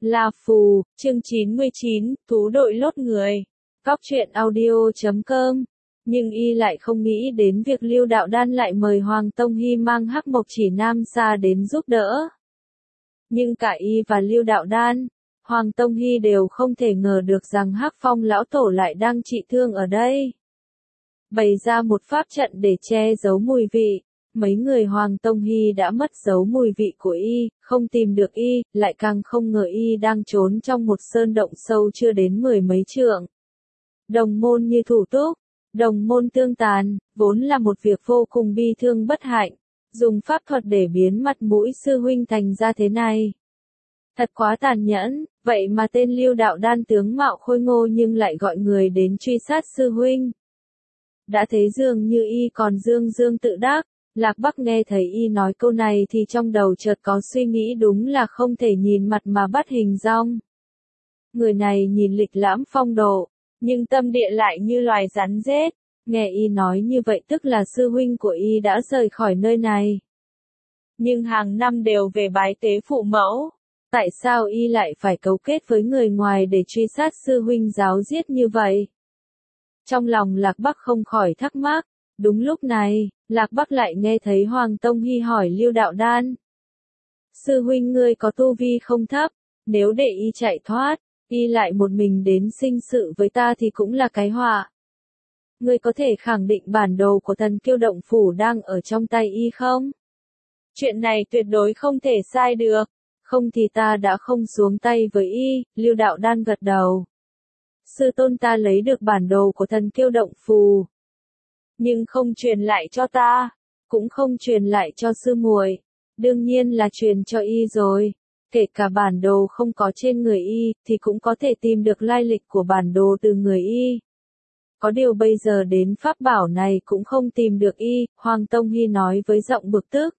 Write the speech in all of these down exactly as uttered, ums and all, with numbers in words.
La Phù, chương chín mươi chín, thú đội lốt người. Cóc truyện audio chấm com. Nhưng y lại không nghĩ đến việc Lưu Đạo Đan lại mời Hoàng Tông Hy mang Hắc Mộc Chỉ Nam Sa đến giúp đỡ. Nhưng cả y và Lưu Đạo Đan, Hoàng Tông Hy đều không thể ngờ được rằng Hắc Phong lão tổ lại đang trị thương ở đây. Bày ra một pháp trận để che giấu mùi vị. Mấy người Hoàng Tông Hy đã mất dấu mùi vị của y, không tìm được y, lại càng không ngờ y đang trốn trong một sơn động sâu chưa đến mười mấy trượng. Đồng môn như thủ túc, đồng môn tương tàn, vốn là một việc vô cùng bi thương bất hạnh, dùng pháp thuật để biến mặt mũi sư huynh thành ra thế này. Thật quá tàn nhẫn, vậy mà tên Lưu Đạo Đan tướng mạo khôi ngô nhưng lại gọi người đến truy sát sư huynh. Đã thế dường như y còn dương dương tự đắc. Lạc Bắc nghe thấy y nói câu này thì trong đầu chợt có suy nghĩ đúng là không thể nhìn mặt mà bắt hình dong. Người này nhìn lịch lãm phong độ, nhưng tâm địa lại như loài rắn rết. Nghe y nói như vậy tức là sư huynh của y đã rời khỏi nơi này. Nhưng hàng năm đều về bái tế phụ mẫu. Tại sao y lại phải cấu kết với người ngoài để truy sát sư huynh giáo giết như vậy? Trong lòng Lạc Bắc không khỏi thắc mắc. Đúng lúc này, Lạc Bắc lại nghe thấy Hoàng Tông Hy hỏi Lưu Đạo Đan. Sư huynh ngươi có tu vi không thấp, nếu để y chạy thoát, y lại một mình đến sinh sự với ta thì cũng là cái họa. Ngươi có thể khẳng định bản đồ của Thần Kiêu Động Phủ đang ở trong tay y không? Chuyện này tuyệt đối không thể sai được, không thì ta đã không xuống tay với y, Lưu Đạo Đan gật đầu. Sư tôn ta lấy được bản đồ của Thần Kiêu Động Phủ. Nhưng không truyền lại cho ta, cũng không truyền lại cho sư muội, đương nhiên là truyền cho y rồi. Kể cả bản đồ không có trên người y, thì cũng có thể tìm được lai lịch của bản đồ từ người y. Có điều bây giờ đến pháp bảo này cũng không tìm được y, Hoàng Tông Hy nói với giọng bực tức.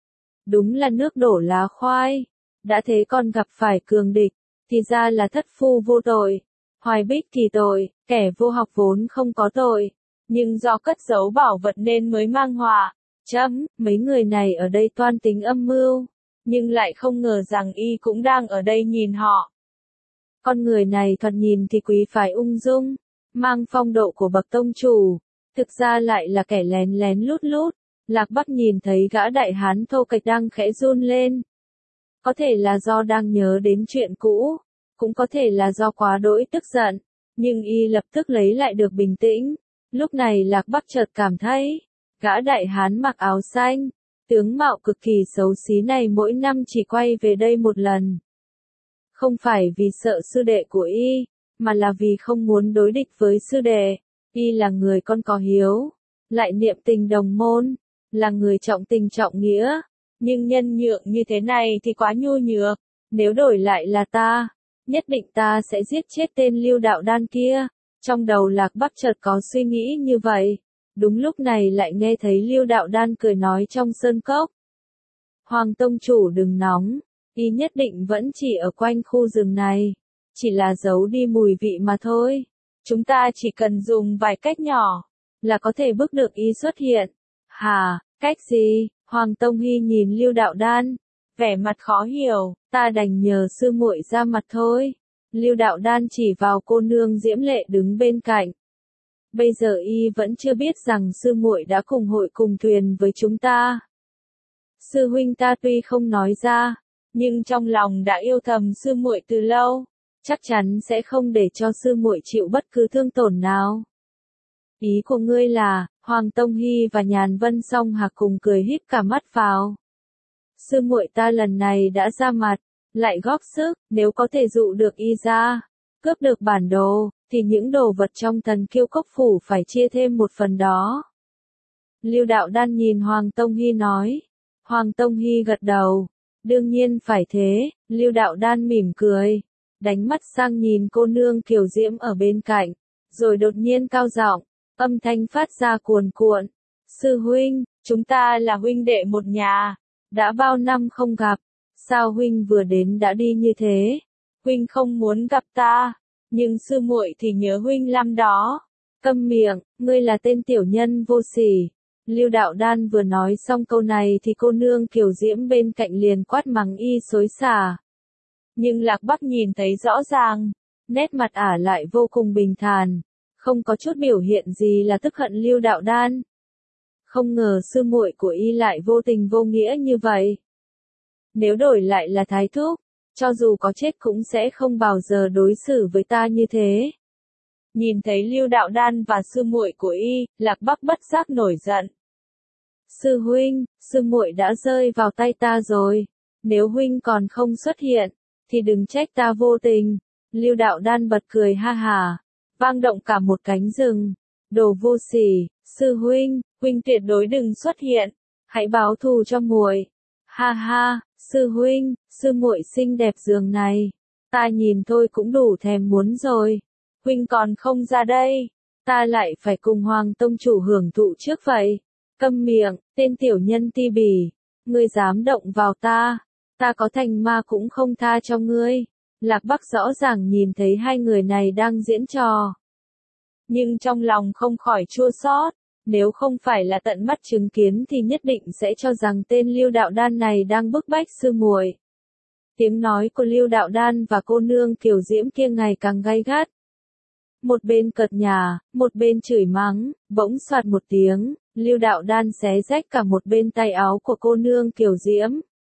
Đúng là nước đổ lá khoai, đã thế còn gặp phải cường địch, thì ra là thất phu vô tội, Hoài Bích thì tội, kẻ vô học vốn không có tội. Nhưng do cất giấu bảo vật nên mới mang họa. Chấm, mấy người này ở đây toan tính âm mưu, nhưng lại không ngờ rằng y cũng đang ở đây nhìn họ. Con người này thoạt nhìn thì quý phái ung dung, mang phong độ của bậc tông chủ, thực ra lại là kẻ lén lén lút lút. Lạc Bắc nhìn thấy gã đại hán thô kệch đang khẽ run lên. Có thể là do đang nhớ đến chuyện cũ, cũng có thể là do quá đỗi tức giận, nhưng y lập tức lấy lại được bình tĩnh. Lúc này Lạc Bắc chợt cảm thấy, gã đại hán mặc áo xanh, tướng mạo cực kỳ xấu xí này mỗi năm chỉ quay về đây một lần. Không phải vì sợ sư đệ của y, mà là vì không muốn đối địch với sư đệ. Y là người con có hiếu, lại niệm tình đồng môn, là người trọng tình trọng nghĩa. Nhưng nhân nhượng như thế này thì quá nhu nhược, nếu đổi lại là ta, nhất định ta sẽ giết chết tên Lưu Đạo Đan kia. Trong đầu Lạc Bắc chợt có suy nghĩ như vậy, đúng lúc này lại nghe thấy Lưu Đạo Đan cười nói trong sơn cốc. Hoàng Tông Chủ đừng nóng, y nhất định vẫn chỉ ở quanh khu rừng này, chỉ là giấu đi mùi vị mà thôi. Chúng ta chỉ cần dùng vài cách nhỏ, là có thể bức được y xuất hiện. Hả, cách gì? Hoàng Tông Hy nhìn Lưu Đạo Đan, vẻ mặt khó hiểu, ta đành nhờ sư muội ra mặt thôi. Lưu Đạo Đan chỉ vào cô nương diễm lệ đứng bên cạnh. Bây giờ y vẫn chưa biết rằng sư muội đã cùng hội cùng thuyền với chúng ta. Sư huynh ta tuy không nói ra, nhưng trong lòng đã yêu thầm sư muội từ lâu, chắc chắn sẽ không để cho sư muội chịu bất cứ thương tổn nào. Ý của ngươi là, Hoàng Tông Hy và Nhàn Vân Song Hạc cùng cười híp cả mắt vào. Sư muội ta lần này đã ra mặt, lại góp sức, nếu có thể dụ được y ra, cướp được bản đồ, thì những đồ vật trong Thần Kiêu Cốc Phủ phải chia thêm một phần đó. Lưu Đạo Đan nhìn Hoàng Tông Hy nói. Hoàng Tông Hy gật đầu. Đương nhiên phải thế, Lưu Đạo Đan mỉm cười, đánh mắt sang nhìn cô nương kiều diễm ở bên cạnh, rồi đột nhiên cao giọng, âm thanh phát ra cuồn cuộn. Sư huynh, chúng ta là huynh đệ một nhà, đã bao năm không gặp. Sao huynh vừa đến đã đi như thế? Huynh không muốn gặp ta, nhưng sư muội thì nhớ huynh năm đó. Câm miệng, ngươi là tên tiểu nhân vô sỉ. Lưu Đạo Đan vừa nói xong câu này thì cô nương kiều diễm bên cạnh liền quát mắng y xối xả. Nhưng Lạc Bắc nhìn thấy rõ ràng, nét mặt ả lại vô cùng bình thản, không có chút biểu hiện gì là tức hận Lưu Đạo Đan. Không ngờ sư muội của y lại vô tình vô nghĩa như vậy. Nếu đổi lại là Thái Thúc, cho dù có chết cũng sẽ không bao giờ đối xử với ta như thế. Nhìn thấy Lưu Đạo Đan và sư muội của y, Lạc Bắc bất giác nổi giận. Sư huynh, sư muội đã rơi vào tay ta rồi. Nếu huynh còn không xuất hiện, thì đừng trách ta vô tình. Lưu Đạo Đan bật cười ha hà, vang động cả một cánh rừng. Đồ vô sỉ, sư huynh, huynh tuyệt đối đừng xuất hiện, hãy báo thù cho muội. Ha ha, sư huynh, sư muội xinh đẹp giường này, ta nhìn thôi cũng đủ thèm muốn rồi. Huynh còn không ra đây, ta lại phải cùng Hoàng tông chủ hưởng thụ trước vậy. Câm miệng, tên tiểu nhân ti bỉ, ngươi dám động vào ta, ta có thành ma cũng không tha cho ngươi. Lạc Bắc rõ ràng nhìn thấy hai người này đang diễn trò, nhưng trong lòng không khỏi chua xót. Nếu không phải là tận mắt chứng kiến thì nhất định sẽ cho rằng tên Lưu Đạo Đan này đang bức bách sư muội. Tiếng nói của Lưu Đạo Đan và cô nương Kiều Diễm kia ngày càng gay gắt. Một bên cợt nhả, một bên chửi mắng, bỗng soạt một tiếng, Lưu Đạo Đan xé rách cả một bên tay áo của cô nương Kiều Diễm,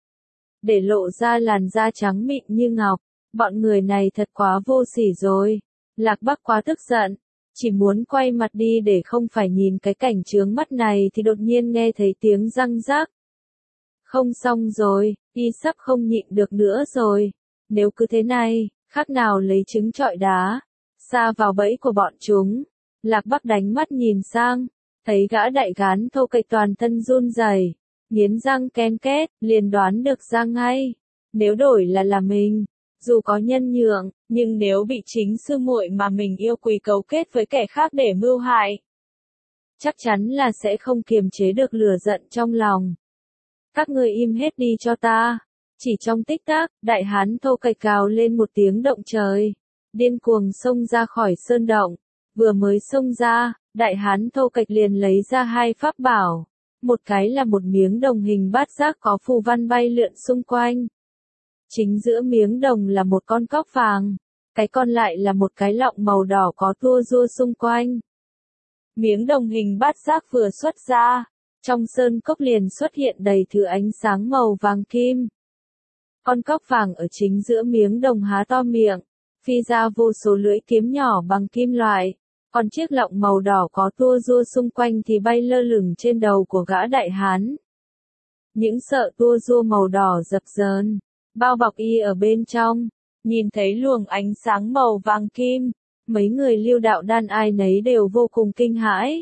để lộ ra làn da trắng mịn như ngọc. Bọn người này thật quá vô sỉ rồi. Lạc Bắc quá tức giận, chỉ muốn quay mặt đi để không phải nhìn cái cảnh chướng mắt này thì đột nhiên nghe thấy tiếng răng rắc. Không xong rồi, y sắp không nhịn được nữa rồi. Nếu cứ thế này, khác nào lấy trứng trọi đá, sa vào bẫy của bọn chúng. Lạc Bắc đánh mắt nhìn sang, thấy gã đại gán thô kệch toàn thân run rẩy, nghiến răng ken két, liền đoán được ra ngay. Nếu đổi là là mình, dù có nhân nhượng, nhưng nếu bị chính sư muội mà mình yêu quý cấu kết với kẻ khác để mưu hại, chắc chắn là sẽ không kiềm chế được lửa giận trong lòng. Các ngươi im hết đi cho ta. Chỉ trong tích tắc, đại hán thô kệch cào lên một tiếng động trời, điên cuồng xông ra khỏi sơn động. Vừa mới xông ra, đại hán thô kệch liền lấy ra hai pháp bảo. Một cái là một miếng đồng hình bát giác có phù văn bay lượn xung quanh. Chính giữa miếng đồng là một con cóc vàng, cái còn lại là một cái lọng màu đỏ có tua rua xung quanh. Miếng đồng hình bát giác vừa xuất ra, trong sơn cốc liền xuất hiện đầy thứ ánh sáng màu vàng kim. Con cóc vàng ở chính giữa miếng đồng há to miệng, phi ra vô số lưỡi kiếm nhỏ bằng kim loại, còn chiếc lọng màu đỏ có tua rua xung quanh thì bay lơ lửng trên đầu của gã đại hán. Những sợi tua rua màu đỏ dập dờn, bao bọc y ở bên trong. Nhìn thấy luồng ánh sáng màu vàng kim, mấy người Lưu Đạo Đan ai nấy đều vô cùng kinh hãi.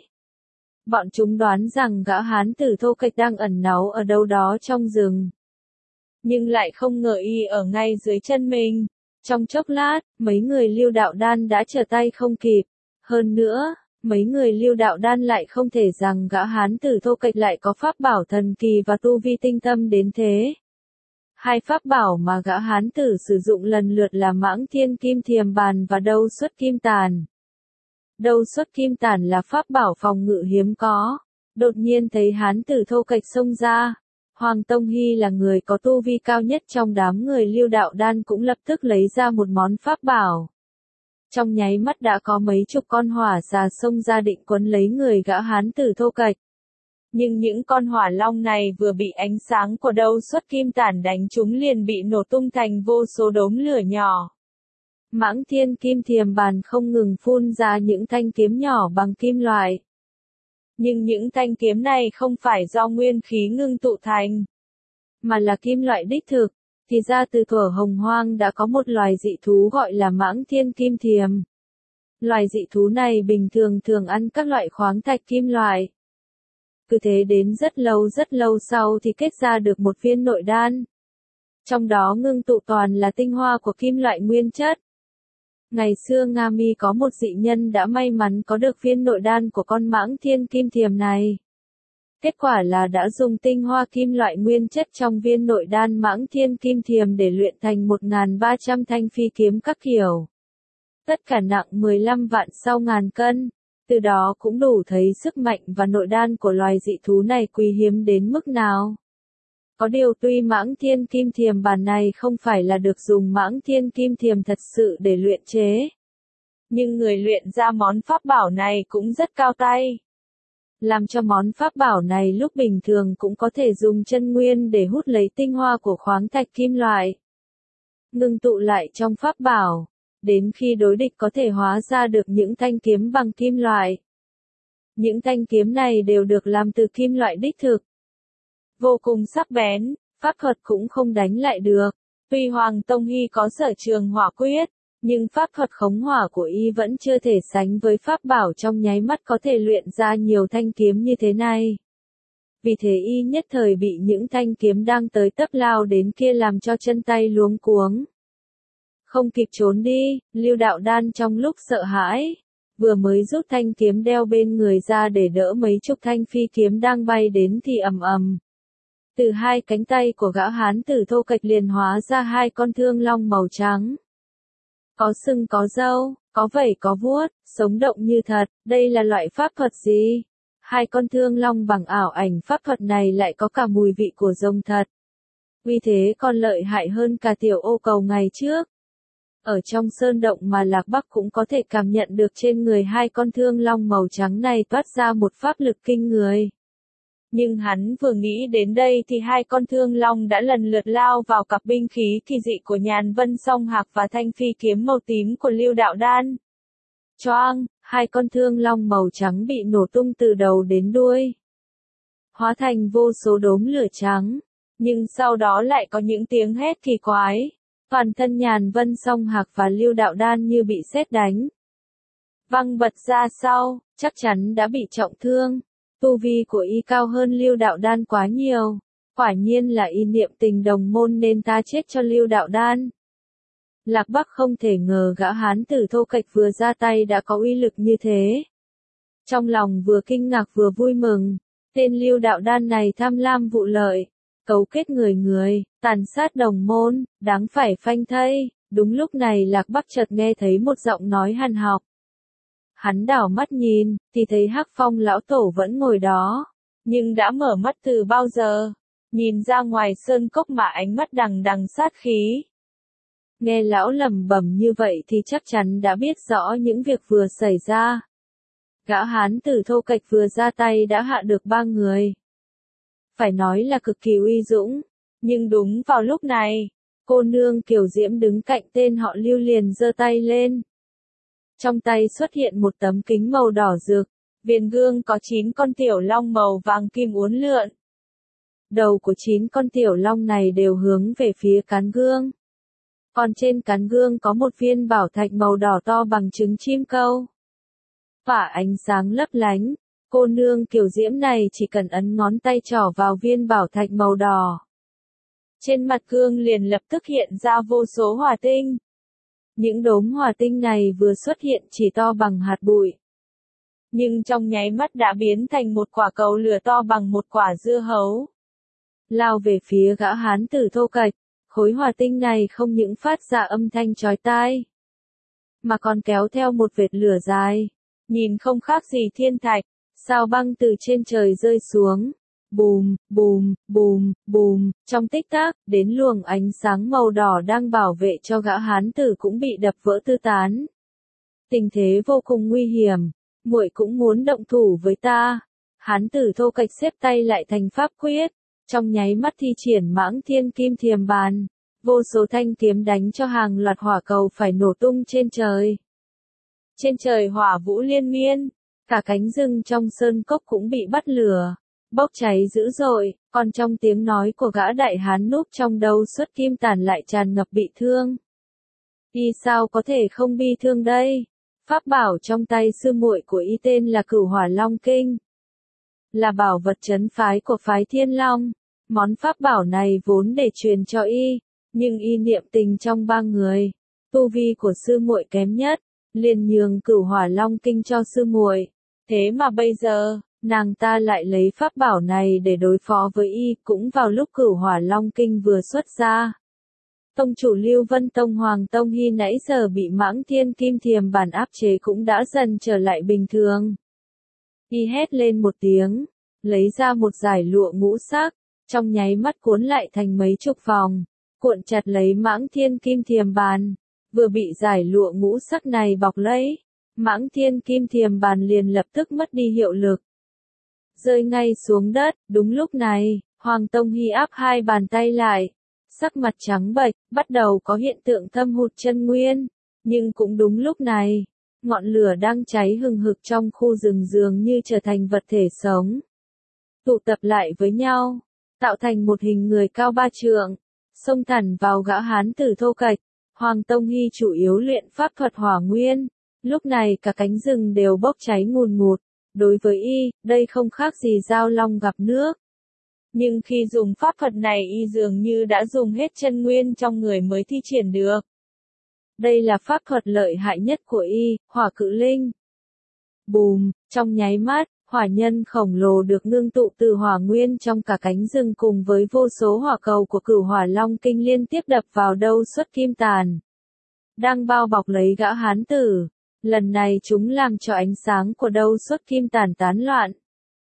Bọn chúng đoán rằng gã hán tử thô kệch đang ẩn náu ở đâu đó trong rừng, nhưng lại không ngờ y ở ngay dưới chân mình. Trong chốc lát, mấy người Lưu Đạo Đan đã trở tay không kịp. Hơn nữa, mấy người Lưu Đạo Đan lại không thể rằng gã hán tử thô kệch lại có pháp bảo thần kỳ và tu vi tinh tâm đến thế. Hai pháp bảo mà gã hán tử sử dụng lần lượt là Mãng Thiên Kim Thiềm Bàn và Đâu Xuất Kim Tàn. Đâu Xuất Kim Tàn là pháp bảo phòng ngự hiếm có. Đột nhiên thấy hán tử thô kệch xông ra, Hoàng Tông Hy là người có tu vi cao nhất trong đám người Lưu Đạo Đan cũng lập tức lấy ra một món pháp bảo. Trong nháy mắt đã có mấy chục con hỏa xà xông ra định quấn lấy người gã hán tử thô kệch. Nhưng những con hỏa long này vừa bị ánh sáng của Đâu Xuất Kim Tàn đánh chúng liền bị nổ tung thành vô số đốm lửa nhỏ. Mãng Thiên Kim Thiềm Bàn không ngừng phun ra những thanh kiếm nhỏ bằng kim loại. Nhưng những thanh kiếm này không phải do nguyên khí ngưng tụ thành, mà là kim loại đích thực. Thì ra từ thuở Hồng Hoang đã có một loài dị thú gọi là Mãng Thiên Kim Thiềm. Loài dị thú này bình thường thường ăn các loại khoáng thạch kim loại. Cứ thế đến rất lâu rất lâu sau thì kết ra được một viên nội đan. Trong đó ngưng tụ toàn là tinh hoa của kim loại nguyên chất. Ngày xưa Nga Mi có một dị nhân đã may mắn có được viên nội đan của con Mãng Thiên Kim Thiềm này. Kết quả là đã dùng tinh hoa kim loại nguyên chất trong viên nội đan Mãng Thiên Kim Thiềm để luyện thành một nghìn ba trăm thanh phi kiếm các kiểu. Tất cả nặng mười lăm vạn sau ngàn cân. Từ đó cũng đủ thấy sức mạnh và nội đan của loài dị thú này quý hiếm đến mức nào. Có điều tuy mãng thiên kim thiềm bàn này không phải là được dùng mãng thiên kim thiềm thật sự để luyện chế. Nhưng người luyện ra món pháp bảo này cũng rất cao tay. Làm cho món pháp bảo này lúc bình thường cũng có thể dùng chân nguyên để hút lấy tinh hoa của khoáng thạch kim loại. Ngưng tụ lại trong pháp bảo. Đến khi đối địch có thể hóa ra được những thanh kiếm bằng kim loại. Những thanh kiếm này đều được làm từ kim loại đích thực. Vô cùng sắc bén, pháp thuật cũng không đánh lại được. Tuy Hoàng Tông Hy có sở trường hỏa quyết, nhưng pháp thuật khống hỏa của y vẫn chưa thể sánh với pháp bảo trong nháy mắt có thể luyện ra nhiều thanh kiếm như thế này. Vì thế y nhất thời bị những thanh kiếm đang tới tấp lao đến kia làm cho chân tay luống cuống. Không kịp trốn đi, Lưu Đạo Đan trong lúc sợ hãi, vừa mới rút thanh kiếm đeo bên người ra để đỡ mấy chục thanh phi kiếm đang bay đến thì ầm ầm. Từ hai cánh tay của gã hán tử thô kệch liền hóa ra hai con thương long màu trắng. Có sừng có râu, có vảy có vuốt, sống động như thật, đây là loại pháp thuật gì? Hai con thương long bằng ảo ảnh pháp thuật này lại có cả mùi vị của rồng thật. Vì thế còn lợi hại hơn cả tiểu ô cầu ngày trước. Ở trong sơn động mà Lạc Bắc cũng có thể cảm nhận được trên người hai con thương long màu trắng này toát ra một pháp lực kinh người. Nhưng hắn vừa nghĩ đến đây thì hai con thương long đã lần lượt lao vào cặp binh khí kỳ dị của Nhàn Vân Song Hạc và thanh phi kiếm màu tím của Lưu Đạo Đan. Choang, hai con thương long màu trắng bị nổ tung từ đầu đến đuôi. Hóa thành vô số đốm lửa trắng. Nhưng sau đó lại có những tiếng hét kỳ quái. Toàn thân Nhàn Vân Song Hạc và Lưu Đạo Đan như bị sét đánh. Văng bật ra sau, chắc chắn đã bị trọng thương. Tu vi của y cao hơn Lưu Đạo Đan quá nhiều. Quả nhiên là y niệm tình đồng môn nên ta chết cho Lưu Đạo Đan. Lạc Bắc không thể ngờ gã hán tử thô kệch vừa ra tay đã có uy lực như thế. Trong lòng vừa kinh ngạc vừa vui mừng. Tên Lưu Đạo Đan này tham lam vụ lợi. Cấu kết người người, tàn sát đồng môn, đáng phải phanh thây. Đúng lúc này Lạc Bắc chợt nghe thấy một giọng nói hằn học. Hắn đảo mắt nhìn, thì thấy Hắc Phong lão tổ vẫn ngồi đó, nhưng đã mở mắt từ bao giờ, nhìn ra ngoài sơn cốc mà ánh mắt đằng đằng sát khí. Nghe lão lẩm bẩm như vậy thì chắc chắn đã biết rõ những việc vừa xảy ra. Gã hán tử thô kệch vừa ra tay đã hạ được ba người. Phải nói là cực kỳ uy dũng, nhưng đúng vào lúc này, cô nương Kiều Diễm đứng cạnh tên họ Lưu liền giơ tay lên. Trong tay xuất hiện một tấm kính màu đỏ rực, viền gương có chín con tiểu long màu vàng kim uốn lượn. Đầu của chín con tiểu long này đều hướng về phía cán gương. Còn trên cán gương có một viên bảo thạch màu đỏ to bằng trứng chim câu. Phả ánh sáng lấp lánh, cô nương Kiều Diễm này chỉ cần ấn ngón tay trỏ vào viên bảo thạch màu đỏ. Trên mặt gương liền lập tức hiện ra vô số hỏa tinh. Những đốm hỏa tinh này vừa xuất hiện chỉ to bằng hạt bụi. Nhưng trong nháy mắt đã biến thành một quả cầu lửa to bằng một quả dưa hấu. Lao về phía gã hán tử thô kệch, khối hỏa tinh này không những phát ra âm thanh chói tai, mà còn kéo theo một vệt lửa dài, nhìn không khác gì thiên thạch, sao băng từ trên trời rơi xuống. Bùm, bùm, bùm, bùm, trong tích tắc, đến luồng ánh sáng màu đỏ đang bảo vệ cho gã hán tử cũng bị đập vỡ tứ tán. Tình thế vô cùng nguy hiểm, muội cũng muốn động thủ với ta. Hán tử thô kệch xếp tay lại thành pháp quyết, trong nháy mắt thi triển mãng thiên kim thiềm bàn, vô số thanh kiếm đánh cho hàng loạt hỏa cầu phải nổ tung trên trời. Trên trời hỏa vũ liên miên, cả cánh rừng trong sơn cốc cũng bị bắt lửa, bốc cháy dữ dội, còn trong tiếng nói của gã đại hán núp trong đầu xuất kim tàn lại tràn ngập bị thương. Y sao có thể không bi thương đây? Pháp bảo trong tay sư muội của y tên là Cửu Hỏa Long Kinh, là bảo vật trấn phái của phái Thiên Long. Món pháp bảo này vốn để truyền cho y, nhưng y niệm tình trong ba người, tu vi của sư muội kém nhất, liền nhường Cửu Hỏa Long Kinh cho sư muội. Thế mà bây giờ, nàng ta lại lấy pháp bảo này để đối phó với y, cũng vào lúc Cửu Hỏa Long Kinh vừa xuất ra. Tông chủ Lưu Vân Tông Hoàng Tông Hy nãy giờ bị mãng thiên kim thiềm bản áp chế cũng đã dần trở lại bình thường. Y hét lên một tiếng, lấy ra một dải lụa ngũ sắc, trong nháy mắt cuốn lại thành mấy chục vòng, cuộn chặt lấy Mãng Thiên Kim Thiềm Bàn, vừa bị giải lụa ngũ sắc này bọc lấy, Mãng Thiên Kim Thiềm Bàn liền lập tức mất đi hiệu lực, rơi ngay xuống đất. Đúng lúc này, Hoàng Tông Hy áp hai bàn tay lại, sắc mặt trắng bệch, bắt đầu có hiện tượng thâm hụt chân nguyên, nhưng cũng đúng lúc này, ngọn lửa đang cháy hừng hực trong khu rừng dường như trở thành vật thể sống, tụ tập lại với nhau, tạo thành một hình người cao ba trượng, xông thẳng vào gã hán tử thô kệch. Hoàng Tông Hy chủ yếu luyện pháp thuật hỏa nguyên, lúc này cả cánh rừng đều bốc cháy ngùn ngụt, đối với y, đây không khác gì dao long gặp nước. Nhưng khi dùng pháp thuật này y dường như đã dùng hết chân nguyên trong người mới thi triển được. Đây là pháp thuật lợi hại nhất của y, hỏa cự linh. Bùm, trong nháy mắt, hỏa nhân khổng lồ được ngưng tụ từ hỏa nguyên trong cả cánh rừng cùng với vô số hỏa cầu của Cửu Hỏa Long Kinh liên tiếp đập vào đâu xuất kim tàn, đang bao bọc lấy gã hán tử. Lần này chúng làm cho ánh sáng của đâu xuất kim tàn tán loạn.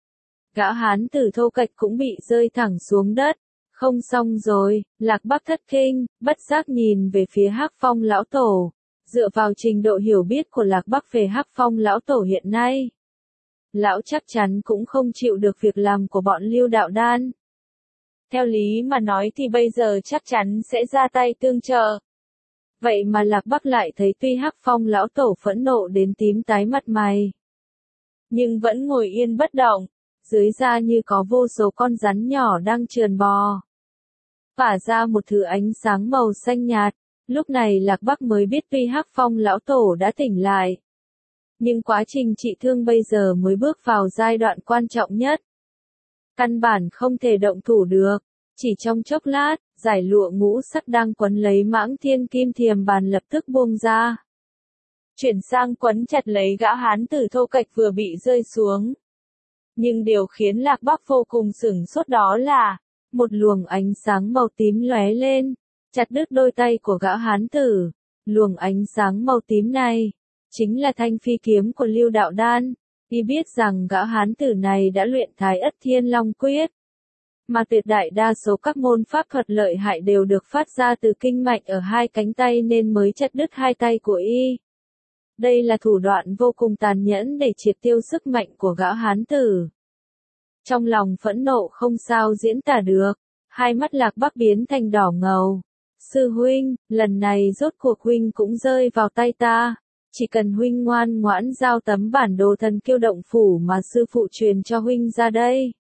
Gã hán tử thô kệch cũng bị rơi thẳng xuống đất. Không xong rồi, Lạc Bắc thất kinh, bất giác nhìn về phía Hắc Phong lão tổ. Dựa vào trình độ hiểu biết của Lạc Bắc về Hắc Phong lão tổ hiện nay, lão chắc chắn cũng không chịu được việc làm của bọn Lưu Đạo Đan. Theo lý mà nói thì bây giờ chắc chắn sẽ ra tay tương trợ. Vậy mà Lạc Bắc lại thấy tuy Hắc Phong lão tổ phẫn nộ đến tím tái mặt mày, nhưng vẫn ngồi yên bất động, dưới da như có vô số con rắn nhỏ đang trườn bò, phả ra một thứ ánh sáng màu xanh nhạt. Lúc này Lạc Bắc mới biết tuy Hắc Phong lão tổ đã tỉnh lại, nhưng quá trình trị thương bây giờ mới bước vào giai đoạn quan trọng nhất. Căn bản không thể động thủ được, chỉ trong chốc lát, giải lụa ngũ sắc đang quấn lấy Mãng Thiên Kim Thiềm Bàn lập tức buông ra, chuyển sang quấn chặt lấy gã hán tử thô kệch vừa bị rơi xuống. Nhưng điều khiến Lạc Bắc vô cùng sửng sốt đó là, một luồng ánh sáng màu tím lóe lên, chặt đứt đôi tay của gã hán tử. Luồng ánh sáng màu tím này, chính là thanh phi kiếm của Lưu Đạo Đan. Y biết rằng gã hán tử này đã luyện Thái Ất Thiên Long Quyết, mà tuyệt đại đa số các môn pháp thuật lợi hại đều được phát ra từ kinh mạch ở hai cánh tay nên mới chặt đứt hai tay của y. Đây là thủ đoạn vô cùng tàn nhẫn để triệt tiêu sức mạnh của gã hán tử. Trong lòng phẫn nộ không sao diễn tả được, hai mắt Lạc Bắc biến thành đỏ ngầu. Sư huynh, lần này rốt cuộc huynh cũng rơi vào tay ta. Chỉ cần huynh ngoan ngoãn giao tấm bản đồ thần kiêu động phủ mà sư phụ truyền cho huynh ra đây,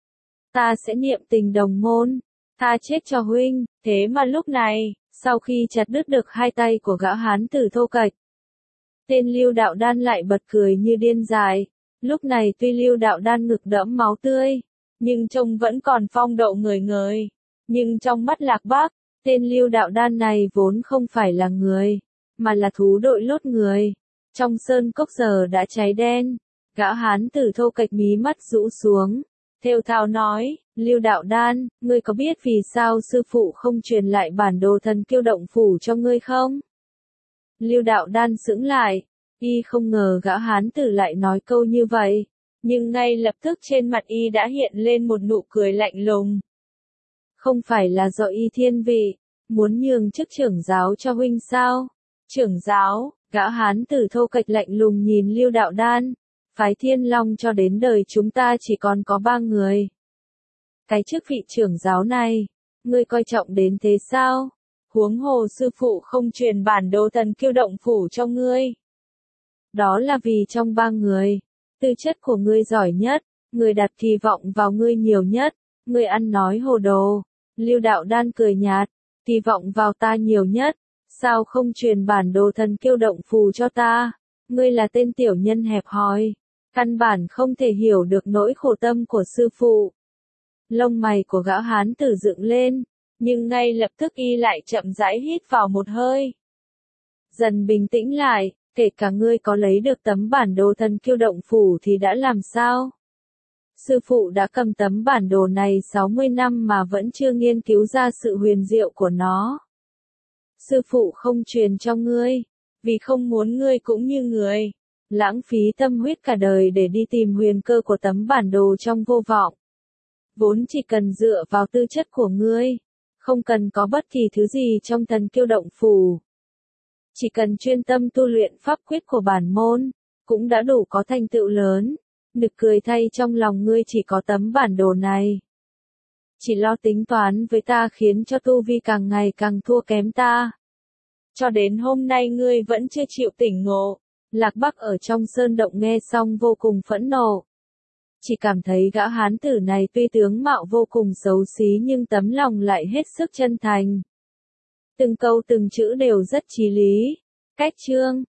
ta sẽ niệm tình đồng môn, tha chết cho huynh. Thế mà lúc này, sau khi chặt đứt được hai tay của gã hán tử thô kệch, tên Lưu Đạo Đan lại bật cười như điên dại. Lúc này tuy Lưu Đạo Đan ngực đẫm máu tươi, nhưng trông vẫn còn phong độ ngời ngời. Nhưng trong mắt Lạc Bắc, tên Lưu Đạo Đan này vốn không phải là người, mà là thú đội lốt người. Trong sơn cốc giờ đã cháy đen, gã hán tử thô kệch mí mắt rũ xuống, thều thào nói, Lưu Đạo Đan, ngươi có biết vì sao sư phụ không truyền lại bản đồ thần kiêu động phủ cho ngươi không? Lưu Đạo Đan sững lại, y không ngờ gã hán tử lại nói câu như vậy, nhưng ngay lập tức trên mặt y đã hiện lên một nụ cười lạnh lùng. Không phải là do y thiên vị, muốn nhường chức trưởng giáo cho huynh sao? Trưởng giáo, gã hán tử thô kệch lạnh lùng nhìn Lưu Đạo Đan, phái Thiên Long cho đến đời chúng ta chỉ còn có ba người. Cái chức vị trưởng giáo này, ngươi coi trọng đến thế sao? Huống hồ sư phụ không truyền bản đồ thần kiêu động phủ cho ngươi. Đó là vì trong ba người, tư chất của ngươi giỏi nhất, người đặt kỳ vọng vào ngươi nhiều nhất, ngươi ăn nói hồ đồ. Lưu Đạo Đan cười nhạt, kỳ vọng vào ta nhiều nhất, sao không truyền bản đồ thần kiêu động phù cho ta? Ngươi là tên tiểu nhân hẹp hòi, căn bản không thể hiểu được nỗi khổ tâm của sư phụ. Lông mày của gã hán tử dựng lên, nhưng ngay lập tức y lại chậm rãi hít vào một hơi. Dần bình tĩnh lại, kể cả ngươi có lấy được tấm bản đồ thần kiêu động phủ thì đã làm sao? Sư phụ đã cầm tấm bản đồ này sáu mươi năm mà vẫn chưa nghiên cứu ra sự huyền diệu của nó. Sư phụ không truyền cho ngươi, vì không muốn ngươi cũng như người, lãng phí tâm huyết cả đời để đi tìm huyền cơ của tấm bản đồ trong vô vọng. Vốn chỉ cần dựa vào tư chất của ngươi, không cần có bất kỳ thứ gì trong thần kiêu động phủ. Chỉ cần chuyên tâm tu luyện pháp quyết của bản môn, cũng đã đủ có thành tựu lớn. Nực cười thay, trong lòng ngươi chỉ có tấm bản đồ này. Chỉ lo tính toán với ta khiến cho tu vi càng ngày càng thua kém ta. Cho đến hôm nay ngươi vẫn chưa chịu tỉnh ngộ. Lạc Bắc ở trong sơn động nghe xong vô cùng phẫn nộ. Chỉ cảm thấy gã hán tử này tuy tướng mạo vô cùng xấu xí nhưng tấm lòng lại hết sức chân thành. Từng câu từng chữ đều rất chí lý. Cách chương